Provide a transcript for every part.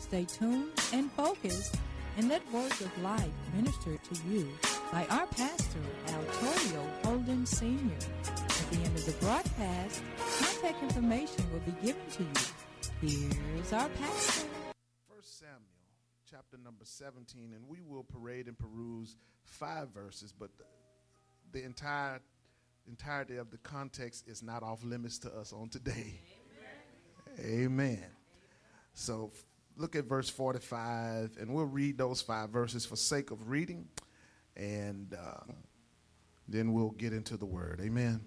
Stay tuned and focused and let words of life minister to you by our pastor, Altorio Holden Sr. At the end of the broadcast, contact information will be given to you. Here's our pastor. 1 Samuel, chapter number 17, and we will parade and peruse 5 verses, but the entirety of the context is not off limits to us on today. Amen. So look at verse 45, and we'll read those 5 verses for sake of reading, and then we'll get into the word. Amen.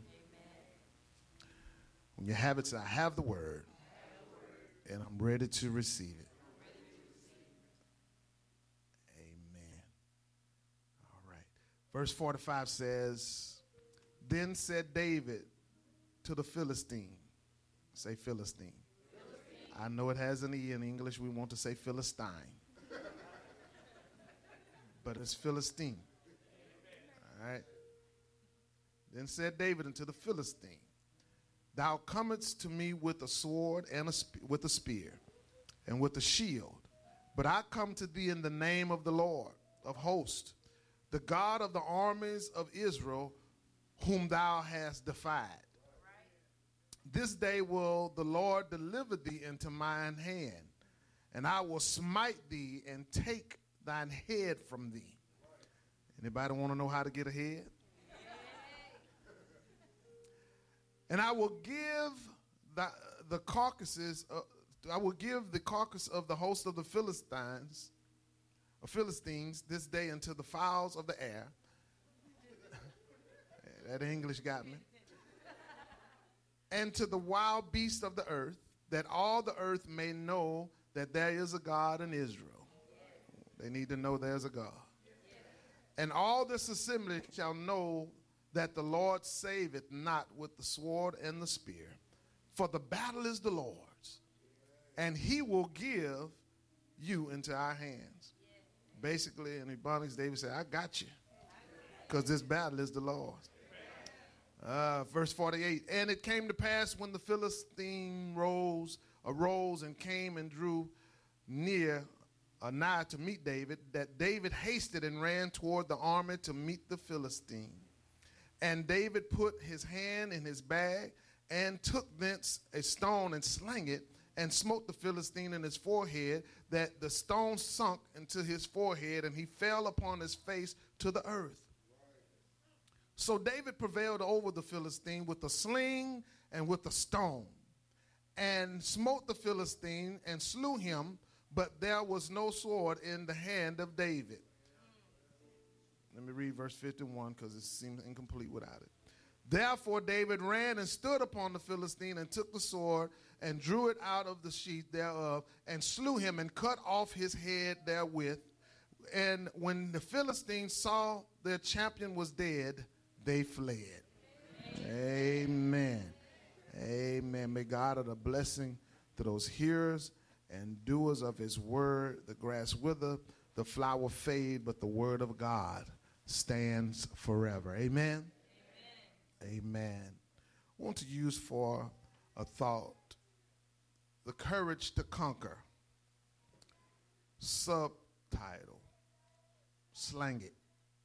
When you have it, say, I have the word, and I'm ready to receive it. Amen. All right. Verse 45 says, Then said David to the Philistine. Say Philistine. I know it has an E in English. We want to say Philistine. But it's Philistine. All right. Then said David unto the Philistine, Thou comest to me with a sword and with a spear and with a shield. But I come to thee in the name of the Lord of hosts, the God of the armies of Israel, whom thou hast defied. This day will the Lord deliver thee into mine hand, and I will smite thee and take thine head from thee. Anybody want to know how to get ahead? And I will give the carcasses. I will give the carcass of the host of the Philistines this day unto the fowls of the air. That English got me. And to the wild beasts of the earth, that all the earth may know that there is a God in Israel. They need to know there's a God. And all this assembly shall know that the Lord saveth not with the sword and the spear, for the battle is the Lord's, and he will give you into our hands. Basically, in Ebonics, David said, I got you, because this battle is the Lord's. Verse 48, and it came to pass when the Philistine arose and came and drew nigh to meet David, that David hasted and ran toward the army to meet the Philistine. And David put his hand in his bag and took thence a stone and slang it and smote the Philistine in his forehead, that the stone sunk into his forehead, and he fell upon his face to the earth. So David prevailed over the Philistine with a sling and with a stone, and smote the Philistine and slew him, but there was no sword in the hand of David. Let me read verse 51 because it seems incomplete without it. Therefore David ran and stood upon the Philistine and took the sword and drew it out of the sheath thereof and slew him and cut off his head therewith. And when the Philistines saw their champion was dead, they fled. Amen. Amen. May God add a blessing to those hearers and doers of his word. The grass wither, the flower fade, but the word of God stands forever. Amen. Amen. Amen. I want to use for a thought the courage to conquer. Subtitle: Slang it.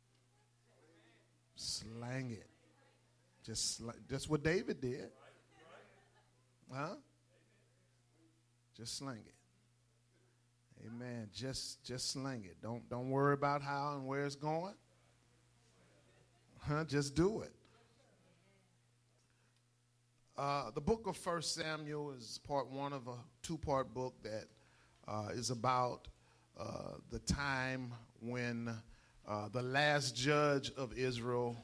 Slang it. Just what David did. Huh? Just slang it. Amen. Just slang it. Don't worry about how and where it's going. Just do it. The book of 1 Samuel is part 1 of a 2-part book that is about the time when the last judge of Israel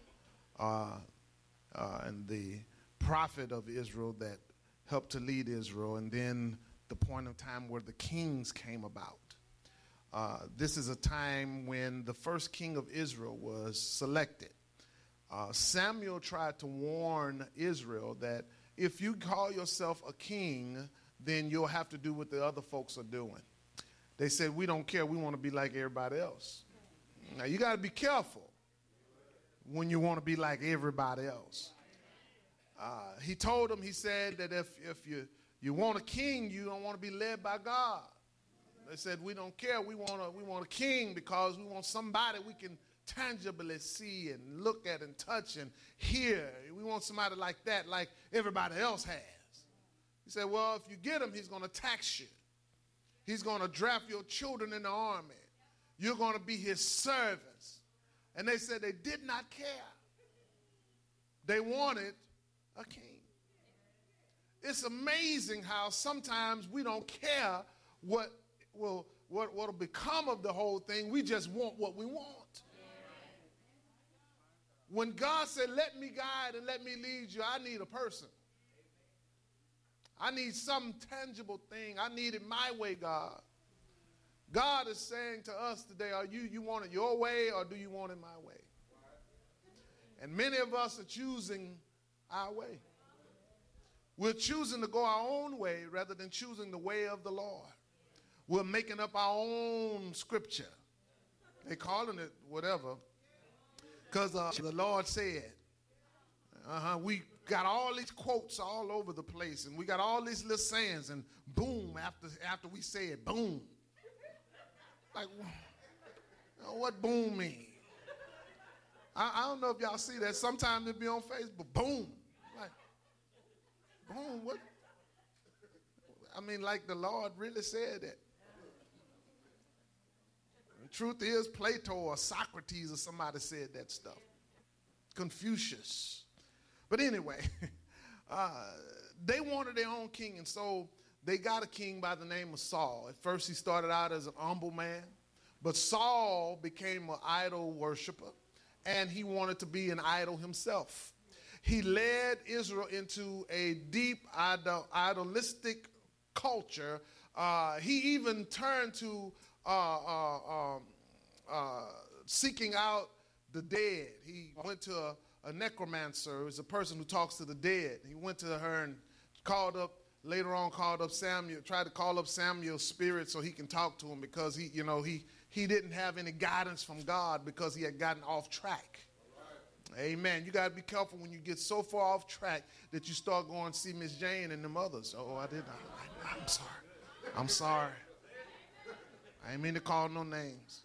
and the prophet of Israel that helped to lead Israel, and then the point of time where the kings came about. This is a time when the first king of Israel was selected. Samuel tried to warn Israel that if you call yourself a king, then you'll have to do what the other folks are doing. They said, we don't care. We want to be like everybody else. Now, you got to be careful when you want to be like everybody else. He told them, he said that if you want a king, you don't want to be led by God. They said, we don't care. We want a king because we want somebody we can tangibly see and look at and touch and hear. We want somebody like that, like everybody else has. He said, well, if you get him, he's going to tax you. He's going to draft your children in the army. You're going to be his servants. And they said they did not care. They wanted a king. It's amazing how sometimes we don't care what will become of the whole thing. We just want what we want. When God said, let me guide and let me lead you, I need a person. I need some tangible thing. I need it my way, God. God is saying to us today, are you want it your way or do you want it my way? And many of us are choosing our way. We're choosing to go our own way rather than choosing the way of the Lord. We're making up our own scripture. They're calling it whatever because the Lord said. We got all these quotes all over the place, and we got all these little sayings, and boom, after we say it, boom. Like, what boom mean? I don't know if y'all see that. Sometimes it be on Facebook, boom. Like, boom, what? I mean, like the Lord really said that. The truth is, Plato or Socrates or somebody said that stuff. Confucius. But anyway, they wanted their own king, and so they got a king by the name of Saul. At first, he started out as an humble man, but Saul became an idol worshiper, and he wanted to be an idol himself. He led Israel into a deep idolistic culture. He even turned to seeking out the dead. He went to a necromancer, is a person who talks to the dead. He went to her and later on called up Samuel, tried to call up Samuel's spirit so he can talk to him because he didn't have any guidance from God because he had gotten off track. Amen. You got to be careful when you get so far off track that you start going to see Miss Jane and them others. Oh, I didn't. I'm sorry. I'm sorry. I ain't mean to call no names.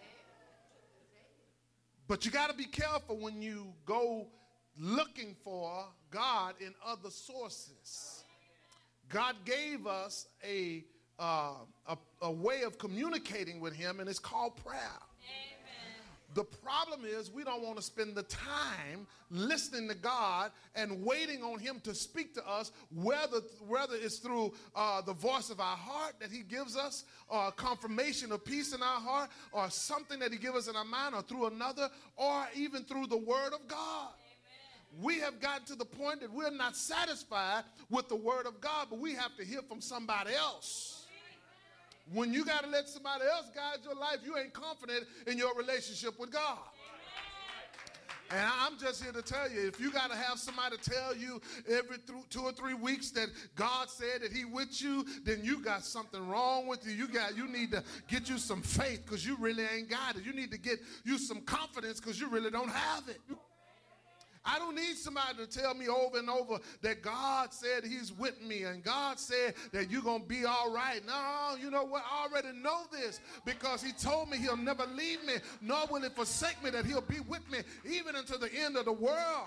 But you got to be careful when you go looking for God in other sources. God gave us a way of communicating with him, and it's called prayer. The problem is we don't want to spend the time listening to God and waiting on him to speak to us, whether it's through the voice of our heart that he gives us, or a confirmation of peace in our heart, or something that he gives us in our mind, or through another, or even through the word of God. Amen. We have gotten to the point that we're not satisfied with the word of God, but we have to hear from somebody else. When you got to let somebody else guide your life, you ain't confident in your relationship with God. And I'm just here to tell you, if you got to have somebody tell you every 2 or 3 weeks that God said that he with you, then you got something wrong with you. You need to get you some faith because you really ain't got it. You need to get you some confidence because you really don't have it. I don't need somebody to tell me over and over that God said he's with me and God said that you're going to be all right. No, you know what? I already know this because he told me he'll never leave me, nor will he forsake me, that he'll be with me even until the end of the world.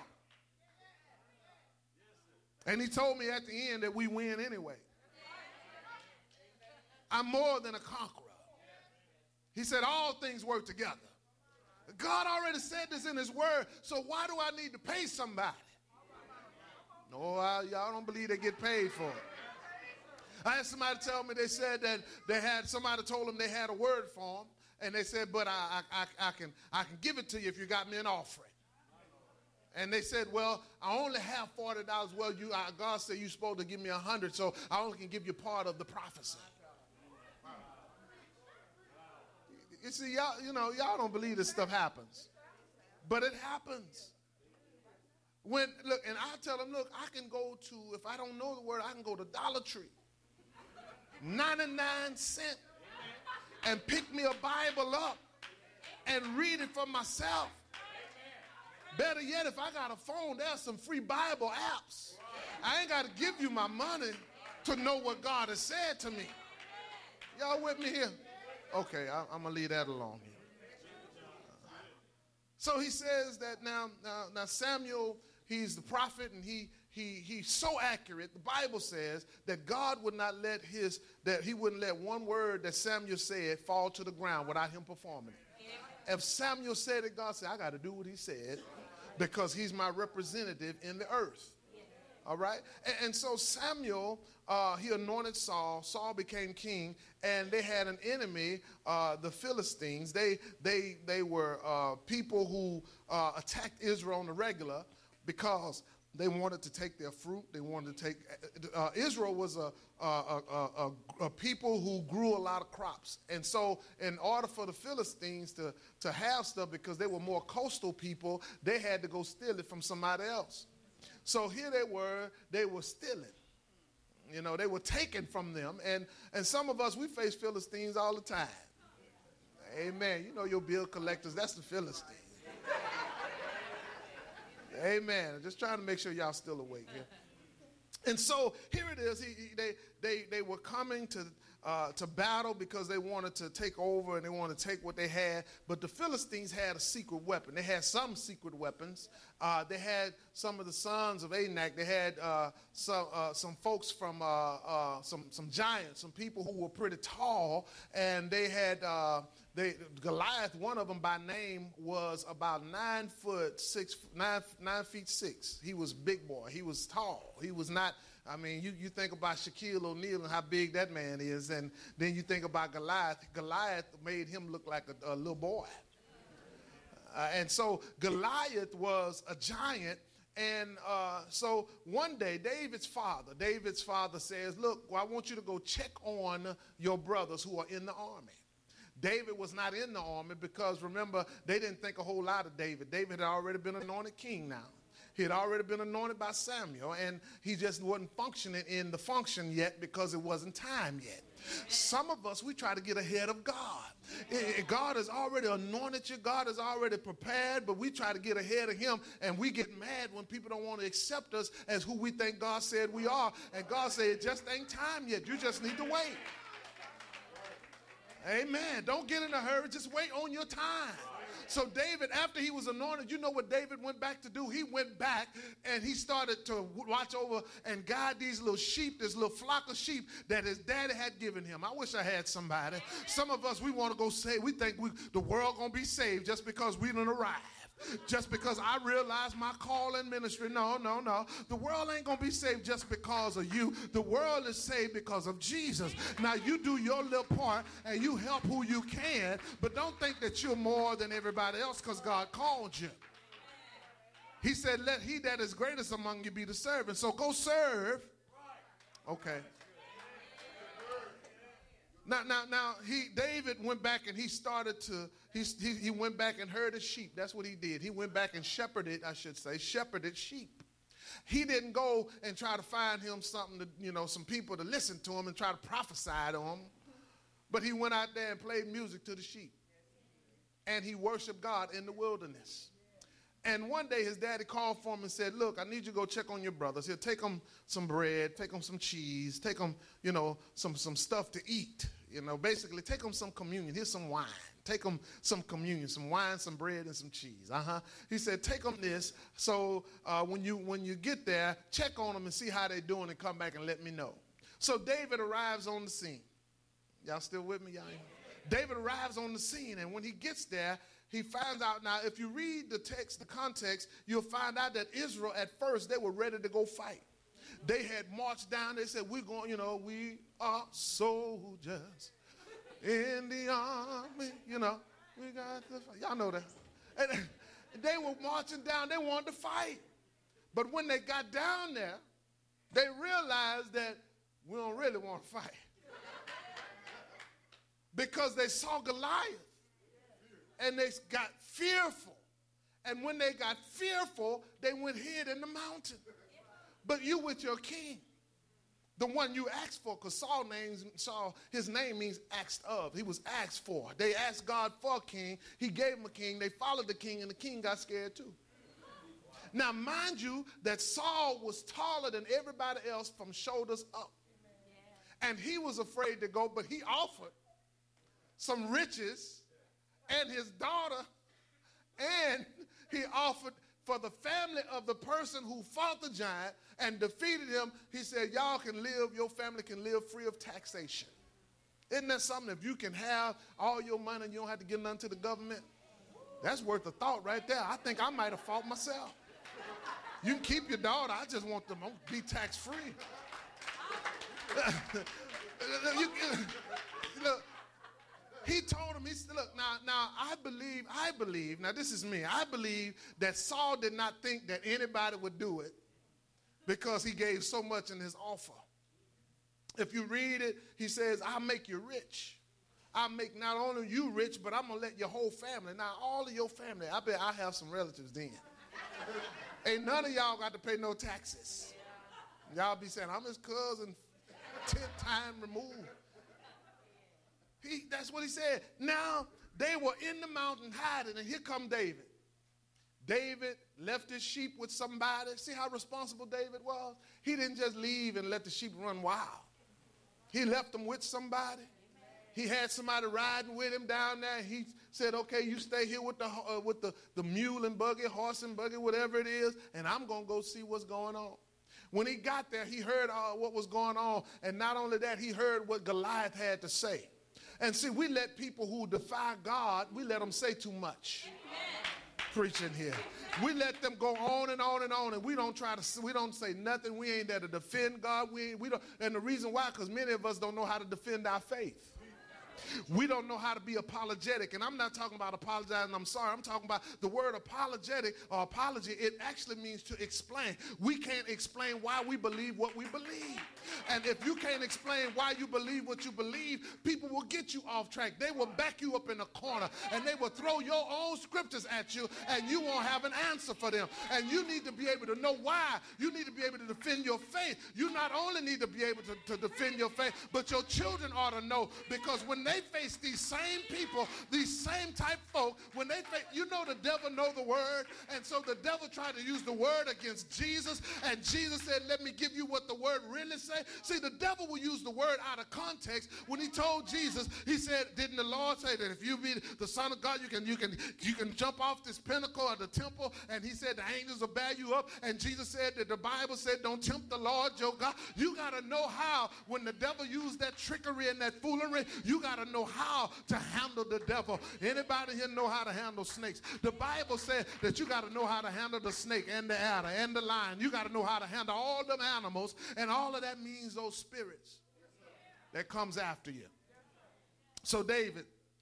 And he told me at the end that we win anyway. I'm more than a conqueror. He said all things work together. God already said this in his word, so why do I need to pay somebody? No, y'all don't believe they get paid for it. I had somebody tell me, they said that somebody told them they had a word for them, and they said, but I can give it to you if you got me an offering. And they said, well, I only have $40. Well, God said you're supposed to give me 100, so I only can give you part of the prophecy. You see, y'all don't believe this stuff happens. But it happens. And I tell them, look, I can go to, if I don't know the word, I can go to Dollar Tree. 99 cents. And pick me a Bible up and read it for myself. Better yet, if I got a phone, there's some free Bible apps. I ain't got to give you my money to know what God has said to me. Y'all with me here? Okay, I'm going to leave that alone here. So he says that now Samuel, he's the prophet, and he's so accurate. The Bible says that God would not let he wouldn't let one word that Samuel said fall to the ground without him performing it. If Samuel said it, God said, I got to do what he said because he's my representative in the earth. All right? And so Samuel, he anointed Saul. Saul became king, and they had an enemy, the Philistines. They were people who attacked Israel on the regular because they wanted to take their fruit. They wanted to take Israel was a people who grew a lot of crops. And so in order for the Philistines to have stuff, because they were more coastal people, they had to go steal it from somebody else. So here they were stealing. You know, they were taken from them. And some of us, we face Philistines all the time. Amen. You know your bill collectors, that's the Philistines. Amen. Just trying to make sure y'all still awake here. And so here it is. They were coming to battle because they wanted to take over and they wanted to take what they had. But the Philistines had a secret weapon. They had some secret weapons. They had some of the sons of Anak. They had some folks from some giants, some people who were pretty tall, and they had Goliath. One of them by name was about 9 feet 6. He was a big boy. He was tall. He was not. I mean, you think about Shaquille O'Neal and how big that man is, and then you think about Goliath. Goliath made him look like a little boy. And so Goliath was a giant. And so one day, David's father says, look, well, I want you to go check on your brothers who are in the army. David was not in the army because, remember, they didn't think a whole lot of David. David had already been anointed king now. He had already been anointed by Samuel, and he just wasn't functioning in the function yet because it wasn't time yet. Some of us, we try to get ahead of God. God has already anointed you. God has already prepared, but we try to get ahead of him, and we get mad when people don't want to accept us as who we think God said we are. And God said, it just ain't time yet. You just need to wait. Amen. Don't get in a hurry. Just wait on your time. So David, after he was anointed, you know what David went back to do? He went back and he started to watch over and guide these little sheep, this little flock of sheep that his daddy had given him. I wish I had somebody. Some of us, we want to go save. We think the world going to be saved just because we done arrived. Just because I realized my call in ministry. No. The world ain't going to be saved just because of you. The world is saved because of Jesus. Now, you do your little part and you help who you can, but don't think that you're more than everybody else because God called you. He said, let he that is greatest among you be the servant. So go serve. Okay. Now, David went back and he started to, he went back and herded sheep. That's what he did. He went back and shepherded sheep. He didn't go and try to find him something to, some people to listen to him and try to prophesy to him. But he went out there and played music to the sheep. And he worshiped God in the wilderness. And one day his daddy called for him and said, look, I need you to go check on your brothers. Here, take them some bread, take them some cheese, take them, some stuff to eat. Basically take them some communion. Here's some wine. Take them some communion, some wine, some bread, and some cheese. He said, take them this. So when you get there, check on them and see how they're doing and come back and let me know. So David arrives on the scene. Y'all still with me, y'all? David arrives on the scene, and when he gets there, he finds out. Now, if you read the text, the context, you'll find out that Israel, at first, they were ready to go fight. They had marched down. They said, we're going, we are soldiers in the army. We got to fight. Y'all know that. And they were marching down. They wanted to fight. But when they got down there, they realized that we don't really want to fight. Because they saw Goliath. And they got fearful. And when they got fearful, they went hid in the mountain. But you with your king, the one you asked for, because Saul, his name means asked of. He was asked for. They asked God for a king. He gave him a king. They followed the king, and the king got scared too. Now, mind you, that Saul was taller than everybody else from shoulders up. And he was afraid to go, but he offered some riches and his daughter, and he offered for the family of the person who fought the giant and defeated him. He said, y'all can live, your family can live free of taxation. Isn't that something? If you can have all your money and you don't have to give nothing to the government, that's worth a thought right there. I think I might have fought myself. You can keep your daughter. I just want them to be tax-free. Look, he told him, he said, look, now I believe, now this is me, I believe that Saul did not think that anybody would do it because he gave so much in his offer. If you read it, he says, I'll make you rich. I'll make not only you rich, but I'm going to let your whole family. Now, all of your family, I bet I have some relatives then. Ain't none of y'all got to pay no taxes. Y'all be saying, I'm his cousin, 10th time removed. That's what he said. Now, they were in the mountain hiding, and here come David. David left his sheep with somebody. See how responsible David was? He didn't just leave and let the sheep run wild. He left them with somebody. He had somebody riding with him down there. He said, okay, you stay here with the mule and buggy, horse and buggy, whatever it is, and I'm going to go see what's going on. When he got there, he heard what was going on, and not only that, he heard what Goliath had to say. And see, we let people who defy God, we let them say too much. Preaching here. We let them go on and on and on, and we don't say nothing. We ain't there to defend God. We don't, and the reason why, because many of us don't know how to defend our faith. We don't know how to be apologetic. And I'm not talking about apologizing, I'm sorry. I'm talking about the word apologetic or apology. It actually means to explain. We can't explain why we believe what we believe. And if you can't explain why you believe what you believe, people will get you off track. They will back you up in a corner, and they will throw your own scriptures at you, and you won't have an answer for them. And you need to be able to know why. You need to be able to defend your faith. You not only need to be able to defend your faith, but your children ought to know, because when they face these same people, these same type folk, when they face, the devil know the word, and so the devil tried to use the word against Jesus, and Jesus said, let me give you what the word really say. See, the devil will use the word out of context. When he told Jesus, he said, didn't the Lord say that if you be the Son of God, you can jump off this pinnacle of the temple? And he said the angels will bear you up. And Jesus said that the Bible said, don't tempt the Lord your God. You got to know how, when the devil used that trickery and that foolery, you got to know how to handle the devil. Anybody here know how to handle snakes? The Bible said that you got to know how to handle the snake and the adder and the lion. You got to know how to handle all them animals, and all of that means those spirits that comes after you. So David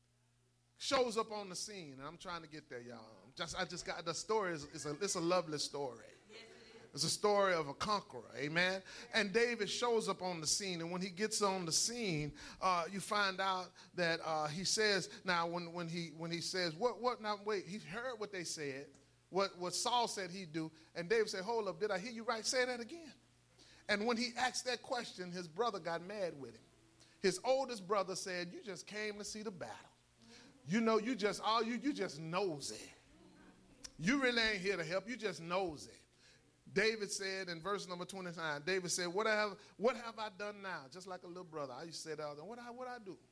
shows up on the scene, and I'm trying to get there, y'all. I just got the story. It's a lovely story. It's a story of a conqueror, amen? And David shows up on the scene, and when he gets on the scene, you find out that he says, now when he says, now wait, he heard what they said, what Saul said he'd do, and David said, hold up, did I hear you right? Say that again. And when he asked that question, his brother got mad with him. His oldest brother said, you just came to see the battle. You know, you just nosy. You really ain't here to help, you just nosy. David said in verse number 29, David said, what have I done now? Just like a little brother. I used to say that all the time. What I do?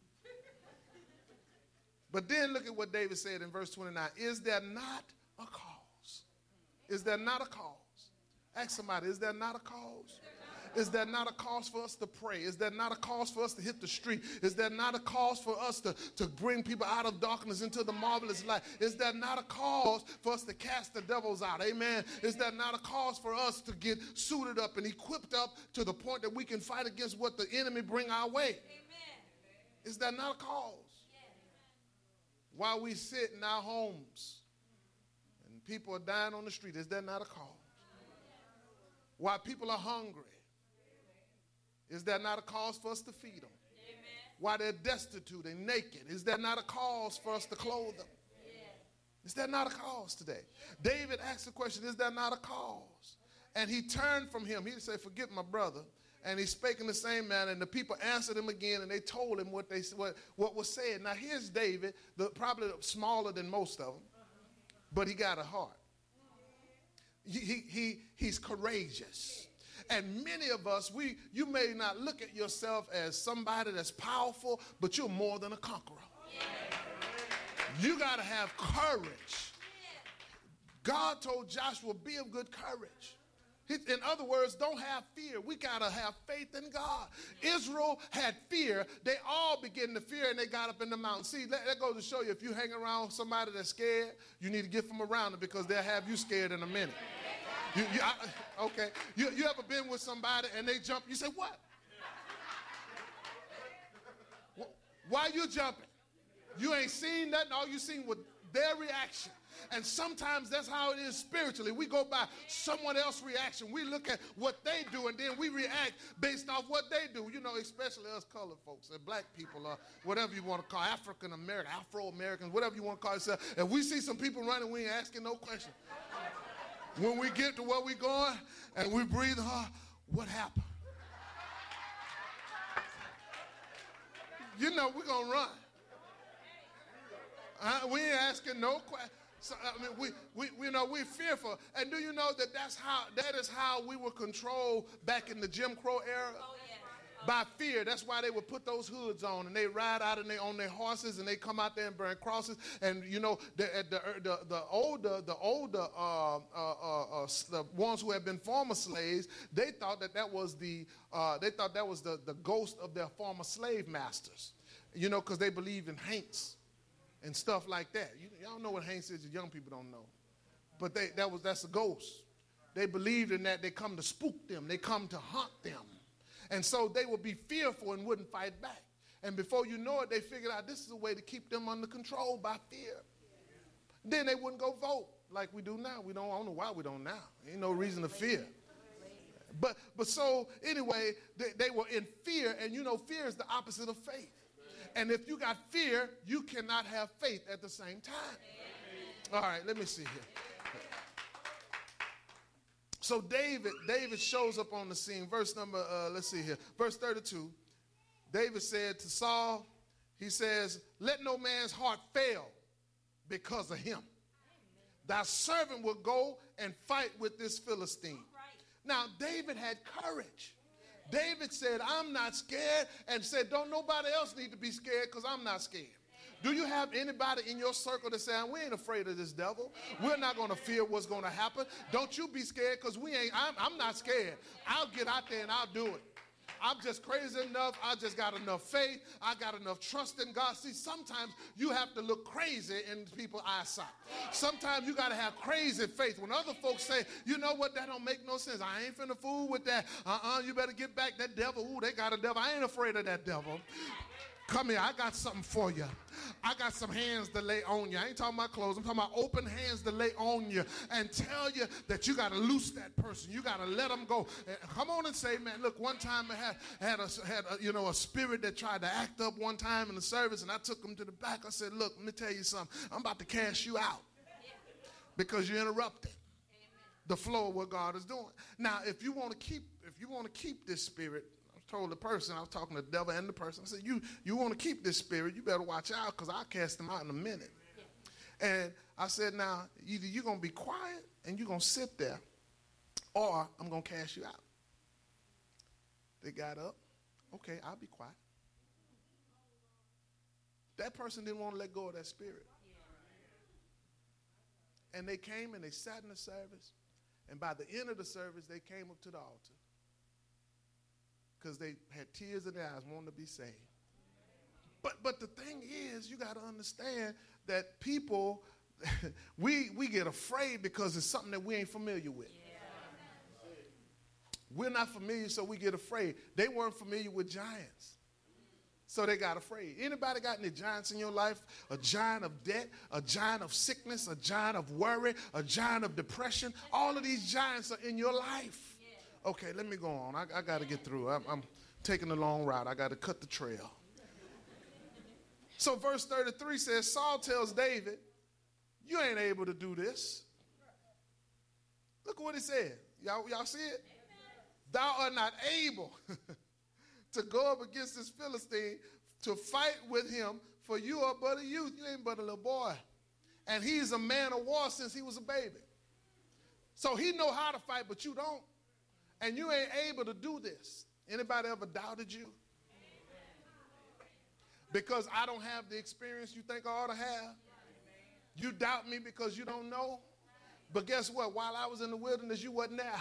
But then look at what David said in verse 29. Is there not a cause? Is there not a cause? Ask somebody, is there not a cause? Is there not a cause for us to pray? Is there not a cause for us to hit the street? Is there not a cause for us to bring people out of darkness into the marvelous light? Is there not a cause for us to cast the devils out? Amen. Is there not a cause for us to get suited up and equipped up to the point that we can fight against what the enemy bring our way? Amen. Is there not a cause? Yes. While we sit in our homes and people are dying on the street, is there not a cause? While people are hungry, is there not a cause for us to feed them? Amen. While they're destitute and naked, is there not a cause for us to clothe them? Yeah. Is there not a cause today? David asked the question, is there not a cause? And he turned from him. He said, forget my brother. And he spake in the same manner, and the people answered him again, and they told him what was said. Now here's David, probably smaller than most of them, but he got a heart. He's courageous. And many of us, you may not look at yourself as somebody that's powerful, but you're more than a conqueror. You got to have courage. God told Joshua, be of good courage. In other words, don't have fear. We got to have faith in God. Israel had fear. They all began to fear, and they got up in the mountain. See, that goes to show you, if you hang around somebody that's scared, you need to get from around them, because they'll have you scared in a minute. Okay. You ever been with somebody and they jump? You say, what? Why you jumping? You ain't seen nothing. All you seen was their reaction. And sometimes that's how it is spiritually. We go by someone else's reaction. We look at what they do, and then we react based off what they do. You know, especially us colored folks and black people, or whatever you want to call African American, Afro Americans, whatever you want to call yourself. If we see some people running, we ain't asking no question. When we get to where we going and we breathe hard, what happened? You know we're gonna run. We ain't asking no question. So, I mean, we're fearful. And do you know that is how we were controlled back in the Jim Crow era? Oh, yeah. By fear. That's why they would put those hoods on, and they ride out on their horses, and they come out there and burn crosses. And you know, the ones who had been former slaves, they thought that was the ghost of their former slave masters. You know, because they believed in haints and stuff like that. Y'all know what haints is. Young people don't know, but that's a ghost. They believed in that. They come to spook them. They come to haunt them. And so they would be fearful and wouldn't fight back. And before you know it, they figured out this is a way to keep them under control, by fear. Then they wouldn't go vote like we do now. I don't know why we don't now. Ain't no reason to fear. But so anyway, they were in fear, and you know, fear is the opposite of faith. And if you got fear, you cannot have faith at the same time. All right, let me see here. So David shows up on the scene. Verse number, let's see here. Verse 32. David said to Saul, he says, let no man's heart fail because of him. Thy servant will go and fight with this Philistine. Now, David had courage. David said, I'm not scared, and said, don't nobody else need to be scared, because I'm not scared. Do you have anybody in your circle that saying, we ain't afraid of this devil? We're not going to fear what's going to happen. Don't you be scared, because I'm not scared. I'll get out there and I'll do it. I'm just crazy enough. I just got enough faith. I got enough trust in God. See, sometimes you have to look crazy in people's eyesight. Sometimes you got to have crazy faith. When other folks say, you know what, that don't make no sense. I ain't finna fool with that. You better get back. That devil, ooh, they got a devil. I ain't afraid of that devil. Come here, I got something for you. I got some hands to lay on you. I ain't talking about clothes. I'm talking about open hands to lay on you and tell you that you got to loose that person. You got to let them go. Come on and say, man, look, one time I had a spirit that tried to act up one time in the service, and I took him to the back. I said, look, let me tell you something. I'm about to cast you out because you interrupted the flow of what God is doing. Now, if you want to keep this spirit, told the person, I was talking to the devil and the person, I said, you want to keep this spirit, you better watch out, because I'll cast them out in a minute. And I said, now, either you're going to be quiet and you're going to sit there, or I'm going to cast you out. They got up. Okay, I'll be quiet. That person didn't want to let go of that spirit. And they came and they sat in the service, and by the end of the service, they came up to the altar, because they had tears in their eyes, wanting to be saved. But the thing is, you got to understand that people, we get afraid because it's something that we ain't familiar with. Yeah. We're not familiar, so we get afraid. They weren't familiar with giants, so they got afraid. Anybody got any giants in your life? A giant of debt, a giant of sickness, a giant of worry, a giant of depression? All of these giants are in your life. Okay, let me go on. I got to get through. I'm taking a long route. I got to cut the trail. So verse 33 says, Saul tells David, you ain't able to do this. Look at what he said. Y'all see it? Thou art not able to go up against this Philistine to fight with him, for you are but a youth. You ain't but a little boy. And he's a man of war since he was a baby. So he know how to fight, but you don't. And you ain't able to do this. Anybody ever doubted you? Because I don't have the experience you think I ought to have? You doubt me because you don't know? But guess what? While I was in the wilderness, you wasn't there.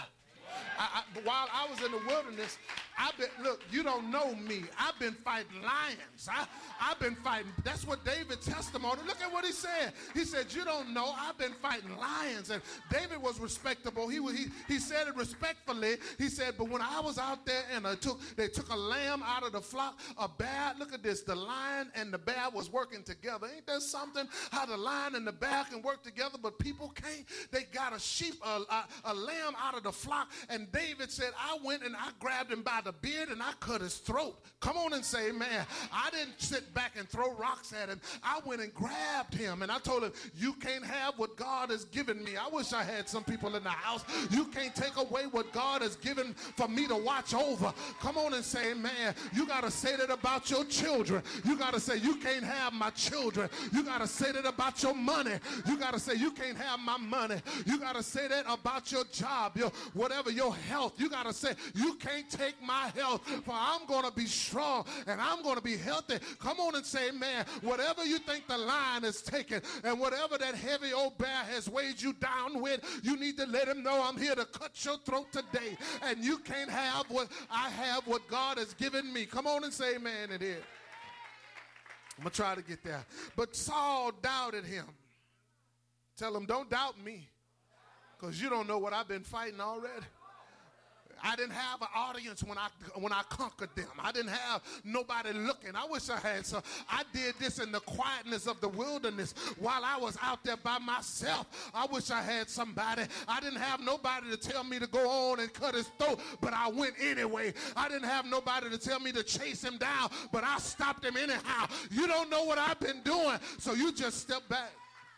While I was in the wilderness, look, you don't know me. I've been fighting lions. I've been fighting. That's what David's testimony. Look at what he said. He said, you don't know. I've been fighting lions. And David was respectable. He said it respectfully. He said, but when I was out there and they took a lamb out of the flock, a bear. Look at this. The lion and the bear was working together. Ain't that something? How the lion and the bear can work together, but people can't. They got a lamb out of the flock. And David said, I went and I grabbed him by the beard and I cut his throat. Come on and say, man, I didn't sit back and throw rocks at him. I went and grabbed him and I told him, you can't have what God has given me. I wish I had some people in the house. You can't take away what God has given for me to watch over. Come on and say, man, you got to say that about your children. You got to say, you can't have my children. You got to say that about your money. You got to say, you can't have my money. You got to say that about your job, whatever your health. You got to say, you can't take my health, for I'm going to be strong and I'm going to be healthy. Come on and say, man, whatever you think the lion is taking and whatever that heavy old bear has weighed you down with, you need to let him know I'm here to cut your throat today. And you can't have what I have, what God has given me. Come on and say amen in here. I'm going to try to get there. But Saul doubted him. Tell him, don't doubt me, because you don't know what I've been fighting already. I didn't have an audience when I conquered them. I didn't have nobody looking. I wish I had some. I did this in the quietness of the wilderness while I was out there by myself. I wish I had somebody. I didn't have nobody to tell me to go on and cut his throat, but I went anyway. I didn't have nobody to tell me to chase him down, but I stopped him anyhow. You don't know what I've been doing, so you just step back.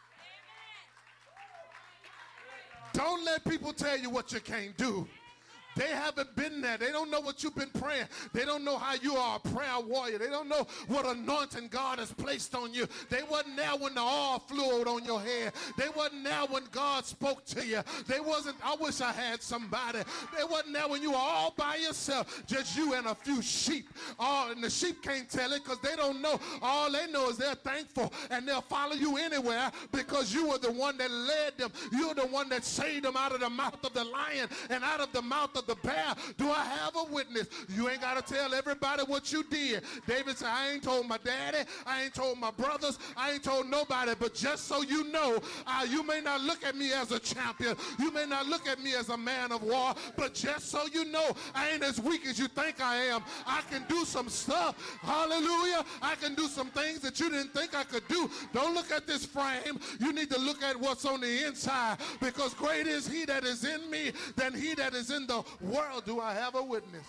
Don't let people tell you what you can't do. They haven't been there. They don't know what you've been praying. They don't know how you are a prayer warrior. They don't know what anointing God has placed on you. They wasn't there when the oil flowed on your head. They wasn't there when God spoke to you. They wasn't, I wish I had somebody. They wasn't there when you were all by yourself, just you and a few sheep. And the sheep can't tell it because they don't know. All they know is they're thankful and they'll follow you anywhere because you were the one that led them. You're the one that saved them out of the mouth of the lion and out of the mouth of the bear. Do I have a witness? You ain't got to tell everybody what you did. David said, I ain't told my daddy, I ain't told my brothers, I ain't told nobody, but just so you know, you may not look at me as a champion, you may not look at me as a man of war, but just so you know, I ain't as weak as you think I am. I can do some stuff. Hallelujah. I can do some things that you didn't think I could do. Don't look at this frame. You need to look at what's on the inside, because greater is he that is in me than he that is in the world. Do I have a witness?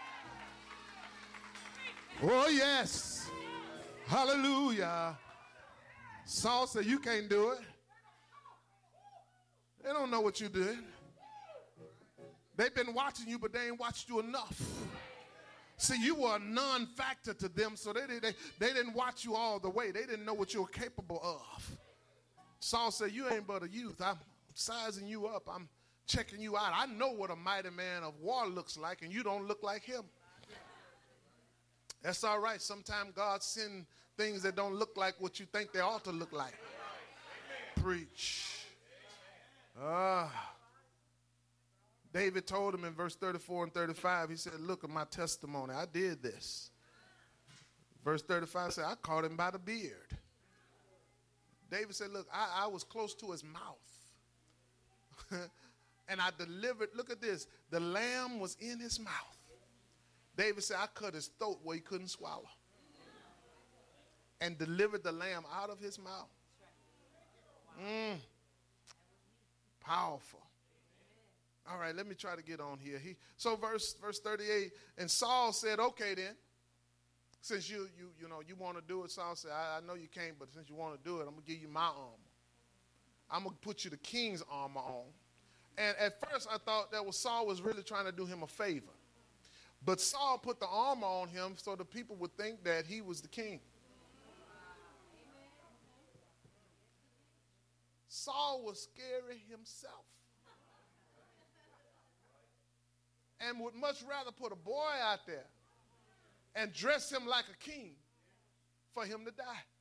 Oh yes. Hallelujah. Saul said, you can't do it. They don't know what you did. They've been watching you, but they ain't watched you enough. See, you were a non-factor to them, so they didn't watch you all the way. They didn't know what you were capable of. Saul said, you ain't but a youth. I'm sizing you up. I'm checking you out. I know what a mighty man of war looks like, and you don't look like him. That's all right. Sometimes God sends things that don't look like what you think they ought to look like. Preach. David told him in verse 34 and 35, he said, look at my testimony. I did this. Verse 35 said, I caught him by the beard. David said, look, I was close to his mouth. And I delivered, look at this, the lamb was in his mouth. David said, I cut his throat where he couldn't swallow. And delivered the lamb out of his mouth. Powerful. All right, let me try to get on here. So verse 38, and Saul said, okay then, since you want to do it, Saul said, I know you can't, but since you want to do it, I'm going to give you my armor. I'm going to put you the king's armor on. And at first I thought that Saul was really trying to do him a favor. But Saul put the armor on him so the people would think that he was the king. Saul was scary himself. and would much rather put a boy out there and dress him like a king for him to die.